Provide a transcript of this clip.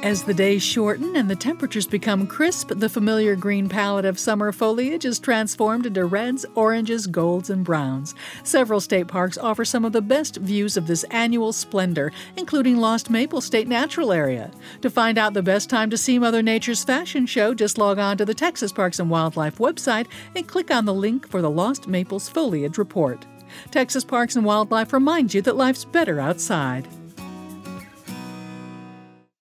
As the days shorten and the temperatures become crisp, the familiar green palette of summer foliage is transformed into reds, oranges, golds, and browns. Several state parks offer some of the best views of this annual splendor, including Lost Maple State Natural Area. To find out the best time to see Mother Nature's fashion show, just log on to the Texas Parks and Wildlife website and click on the link for the Lost Maples Foliage Report. Texas Parks and Wildlife reminds you that life's better outside.